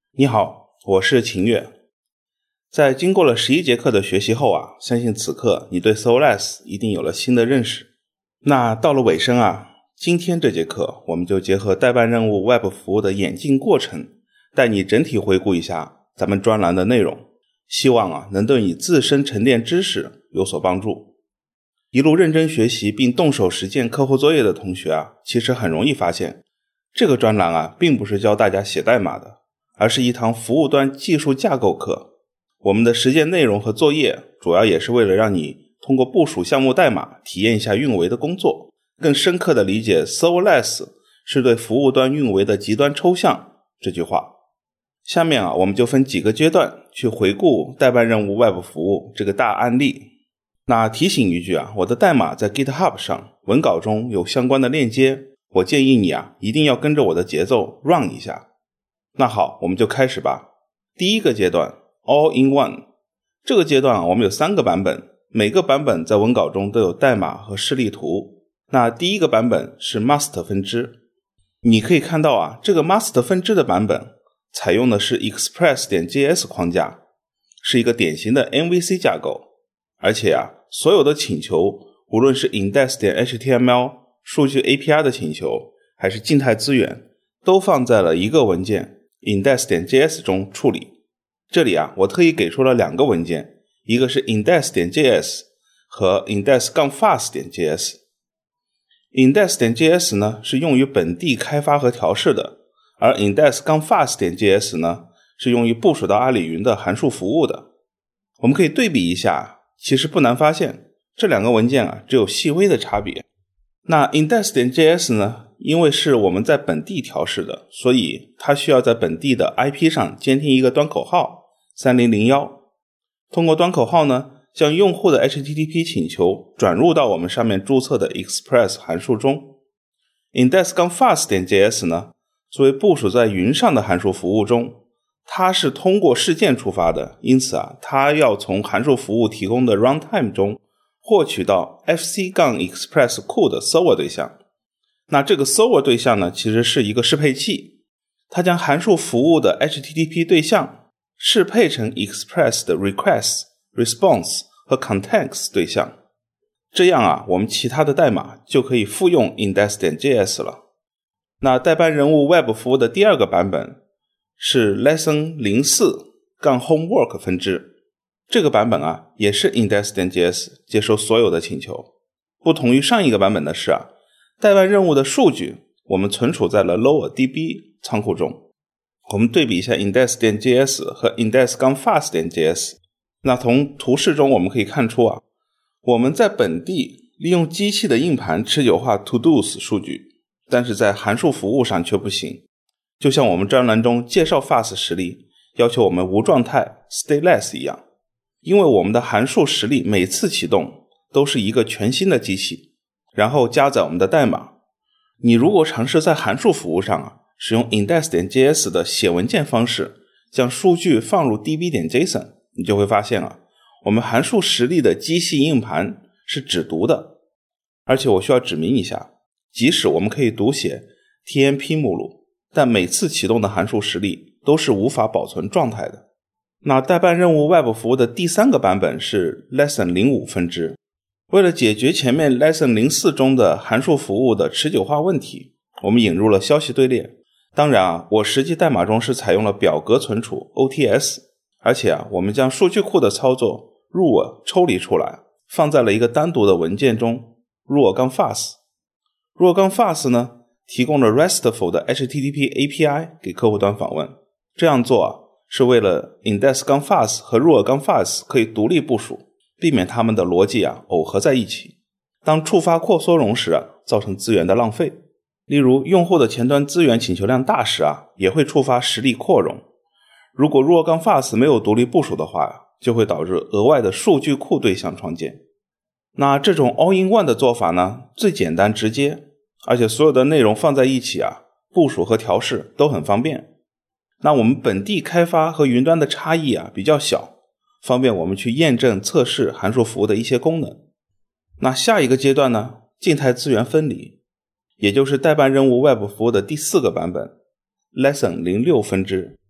你好，我是秦月。在经过了11节课的学习后相信此刻你对 Serverless 一定有了新的认识。那到了尾声今天这节课我们就结合代办任务 Web 服务的演进过程，带你整体回顾一下咱们专栏的内容，希望能对你自身沉淀知识有所帮助。一路认真学习并动手实践客户作业的同学其实很容易发现，这个专栏并不是教大家写代码的，而是一堂服务端技术架构课。我们的实践内容和作业主要也是为了让你通过部署项目代码体验一下运维的工作，更深刻地理解 Serverless 是对服务端运维的极端抽象这句话。下面我们就分几个阶段去回顾代办任务 Web 服务这个大案例。那提醒一句我的代码在 GitHub 上文稿中有相关的链接，我建议你一定要跟着我的节奏 run 一下。那好，我们就开始吧。第一个阶段 All in One， 这个阶段我们有3个版本，每个版本在文稿中都有代码和示例图。那第一个版本是 Master 分支，你可以看到这个 Master 分支的版本采用的是 Express.js 框架，是一个典型的 MVC 架构，而且所有的请求，无论是 index.html 数据 API 的请求还是静态资源，都放在了一个文件 index.js 中处理。这里我特意给出了2个文件，一个是 index.js 和 index-fast.js。 index.js 呢是用于本地开发和调试的，而 index-fast.js 呢是用于部署到阿里云的函数服务的。我们可以对比一下，其实不难发现这2个文件只有细微的差别。那 index.js 呢，因为是我们在本地调试的，所以它需要在本地的 IP 上监听一个端口号3001，通过端口号呢，将用户的 HTTP 请求转入到我们上面注册的 Express 函数中。index-fast.js 呢，作为部署在云上的函数服务中，它是通过事件出发的，因此它要从函数服务提供的 runtime 中获取到 fc-express 库的 server 对象。那这个 server 对象呢，其实是一个适配器，它将函数服务的 HTTP 对象适配成 Express 的 request、response 和 context 对象。这样我们其他的代码就可以复用 index.js 了。那代办任务 Web 服务的第2个版本是 Lesson 04-Homework 分支，这个版本也是 index.js 接收所有的请求。不同于上一个版本的是代办任务的数据我们存储在了 LowerDB 仓库中。我们对比一下 index.js 和 index-fast.js。 那从图示中我们可以看出我们在本地利用机器的硬盘持久化 to-dos 数据，但是在函数服务上却不行。就像我们专栏中介绍 fast 实例要求我们无状态 stateless 一样，因为我们的函数实例每次启动都是一个全新的机器，然后加载我们的代码。你如果尝试在函数服务上使用 index.js 的写文件方式将数据放入 db.json， 你就会发现我们函数实例的机器硬盘是只读的。而且我需要指明一下，即使我们可以读写 tmp 目录，但每次启动的函数实例都是无法保存状态的。那代办任务 Web 服务的第3个版本是 Lesson 05分支。为了解决前面 Lesson 04中的函数服务的持久化问题，我们引入了消息队列。当然我实际代码中是采用了表格存储 OTS， 而且我们将数据库的操作 Rule 抽离出来，放在了一个单独的文件中 Rule-fast。 Rule-fast 呢提供了 RESTful 的 HTTP API 给客户端访问。这样做是为了 index-fast 和 Rule-fast 可以独立部署，避免它们的逻辑耦合在一起，当触发扩缩容时造成资源的浪费。例如用户的前端资源请求量大时也会触发实例扩容。如果 Rule-fast 没有独立部署的话，就会导致额外的数据库对象创建。那这种 all-in-one 的做法呢，最简单直接，而且所有的内容放在一起部署和调试都很方便。那我们本地开发和云端的差异比较小，方便我们去验证测试函数服务的一些功能。那下一个阶段呢，静态资源分离，也就是代办任务 Web 服务的第4个版本 Lesson 06分支。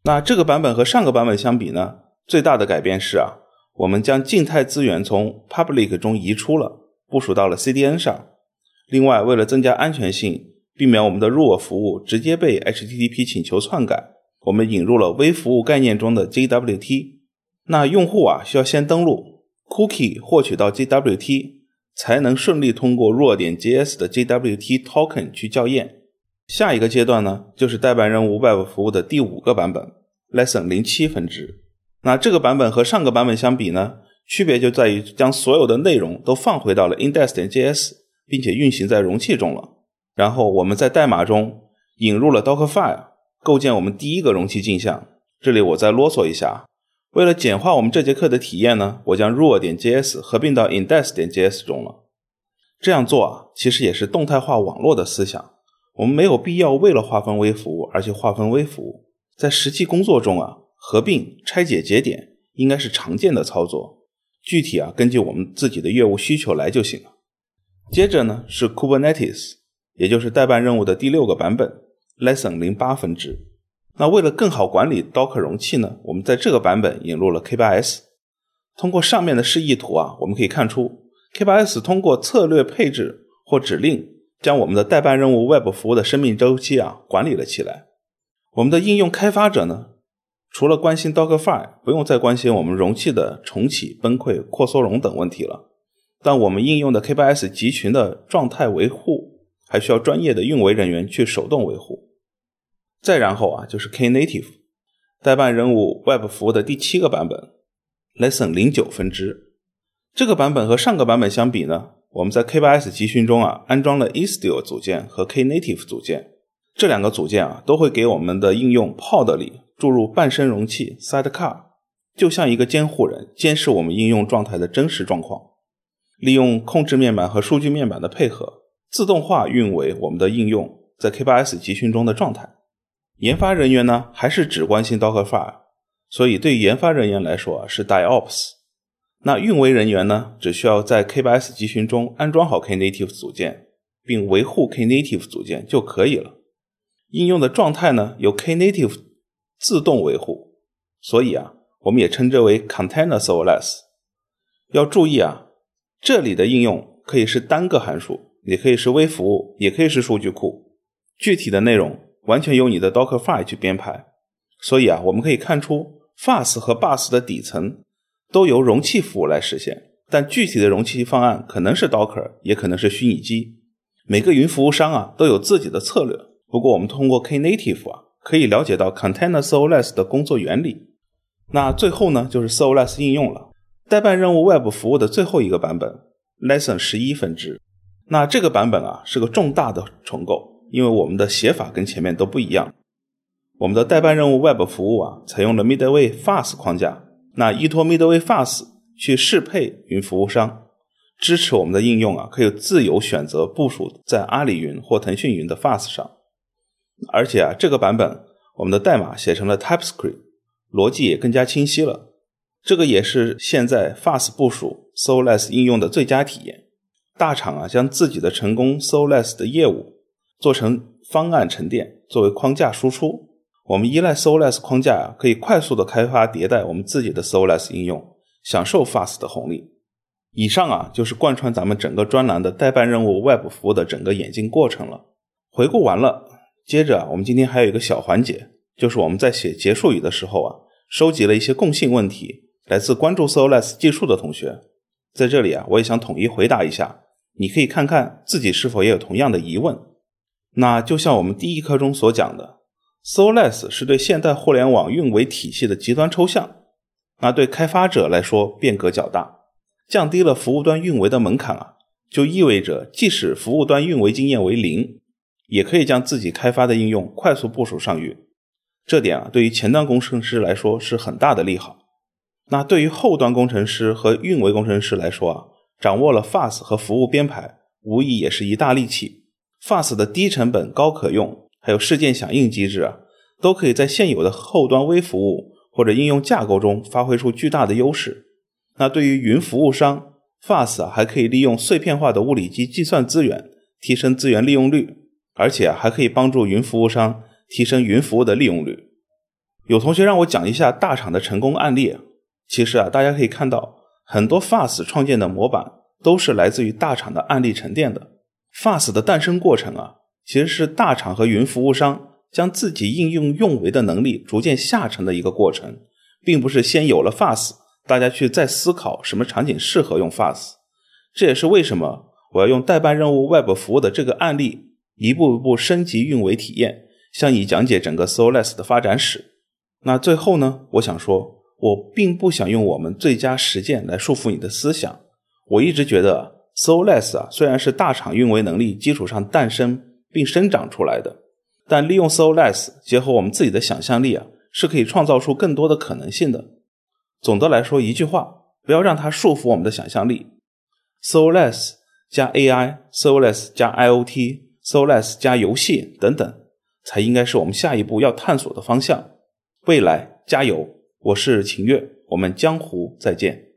那这个版本和上个版本相比呢，最大的改变是我们将静态资源从 public 中移出了，部署到了 CDN 上。另外，为了增加安全性，避免我们的入我服务直接被 HTTP 请求篡改，我们引入了微服务概念中的 JWT。那用户需要先登录 cookie 获取到 JWT， 才能顺利通过 Rua.js 的 JWT token 去校验。下一个阶段呢，就是代办任务 Web 服务的第5个版本 Lesson 07分支。那这个版本和上个版本相比呢，区别就在于将所有的内容都放回到了 index.js， 并且运行在容器中了。然后我们在代码中引入了 Dockerfile， 构建我们第一个容器镜像。这里我再啰嗦一下，为了简化我们这节课的体验呢，我将 Rua.js 合并到 index.js 中了。这样做其实也是动态化网络的思想。我们没有必要为了划分微服务而去划分微服务，在实际工作中合并拆解节点应该是常见的操作，具体根据我们自己的业务需求来就行了。接着呢是 Kubernetes， 也就是代办任务的第6个版本 Lesson 08分支。那为了更好管理 Docker 容器呢，我们在这个版本引入了 K8s。 通过上面的示意图我们可以看出 K8s 通过策略配置或指令将我们的代办任务 Web 服务的生命周期管理了起来。我们的应用开发者呢，除了关心 Dockerfile， 不用再关心我们容器的重启、崩溃、扩缩容等问题了。但我们应用的 K8s 集群的状态维护还需要专业的运维人员去手动维护。再然后就是 Knative， 代办任务 Web 服务的第7个版本 Lesson 09分支。这个版本和上个版本相比呢，我们在 K8s 集群中安装了 Istio 组件和 Knative 组件。这两个组件都会给我们的应用 Pod 里注入半身容器 Sidecar， 就像一个监护人，监视我们应用状态的真实状况。利用控制面板和数据面板的配合，自动化运维我们的应用在 K8s 集群中的状态。研发人员呢，还是只关心 Dockerfile， 所以对于研发人员来说是 DiOps。那运维人员呢，只需要在 K8s 集群中安装好 Knative 组件，并维护 Knative 组件就可以了。应用的状态呢，由 Knative 自动维护，所以我们也称之为 Container Serverless。 要注意这里的应用可以是单个函数，也可以是微服务，也可以是数据库，具体的内容完全由你的 Dockerfile 去编排。所以我们可以看出 FAS 和 Bus 的底层都由容器服务来实现，但具体的容器方案可能是 Docker， 也可能是虚拟机。每个云服务商都有自己的策略，不过我们通过 Knative 可以了解到 Container Serverless 的工作原理。那最后呢，就是 Serverless 应用了，代办任务 Web 服务的最后一个版本 Lesson 11分支。那这个版本是个重大的重构，因为我们的写法跟前面都不一样。我们的代办任务 Web 服务采用了 Midway FAS 框架，那依托 Midway FAS 去适配云服务商，支持我们的应用可以自由选择部署在阿里云或腾讯云的 FAS 上。而且这个版本我们的代码写成了 TypeScript， 逻辑也更加清晰了。这个也是现在 FAS 部署 Serverless 应用的最佳体验。大厂将自己的成功 Serverless 的业务做成方案沉淀，作为框架输出。我们依赖 Serverless 框架可以快速的开发迭代我们自己的 Serverless 应用，享受 FAS 的红利。以上就是贯穿咱们整个专栏的代办任务 Web 服务的整个演进过程了。回顾完了，接着我们今天还有一个小环节，就是我们在写结束语的时候收集了一些共性问题，来自关注 Serverless 技术的同学。在这里我也想统一回答一下，你可以看看自己是否也有同样的疑问。那就像我们第一课中所讲的， Serverless 是对现代互联网运维体系的极端抽象，那对开发者来说变革较大，降低了服务端运维的门槛就意味着即使服务端运维经验为0，也可以将自己开发的应用快速部署上云。这点对于前端工程师来说是很大的利好。那对于后端工程师和运维工程师来说掌握了 FAS 和服务编排无疑也是一大利器。 FAS 的低成本高可用还有事件响应机制都可以在现有的后端微服务或者应用架构中发挥出巨大的优势。那对于云服务商 FAS 还可以利用碎片化的物理机计算资源，提升资源利用率，而且还可以帮助云服务商提升云服务的利用率。 有同学让我讲一下大厂的成功案例。其实大家可以看到，很多 FaaS 创建的模板都是来自于大厂的案例沉淀的。FaaS 的诞生过程其实是大厂和云服务商将自己应用用为的能力逐渐下沉的一个过程，并不是先有了 FaaS， 大家去再思考什么场景适合用 FaaS。 这也是为什么我要用代办任务 Web 服务的这个案例，一步一步升级运维体验，向你讲解整个 Serverless 的发展史。那最后呢，我想说，我并不想用我们最佳实践来束缚你的思想。我一直觉得Serverless 虽然是大厂运维能力基础上诞生并生长出来的，但利用 Serverless 结合我们自己的想象力是可以创造出更多的可能性的。总的来说一句话，不要让它束缚我们的想象力。Serverless 加 AI， Serverless 加 IoT， Serverless 加游戏等等，才应该是我们下一步要探索的方向。未来加油！我是秦月，我们江湖再见。